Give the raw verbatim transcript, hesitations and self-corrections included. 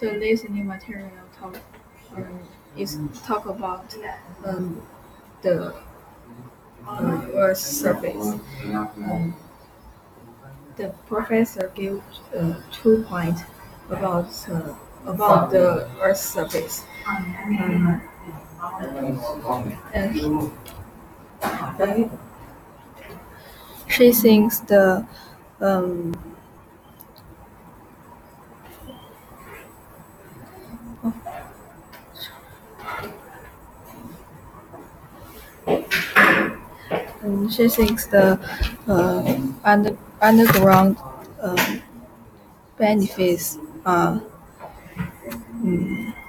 the listening material talk um, is talk about um, the uh, Earth's surface. Um, the professor gave uh, two points about uh, about the Earth's surface. Um, and he- uh, she thinks the um, um, she thinks the uh, under, underground uh, benefits are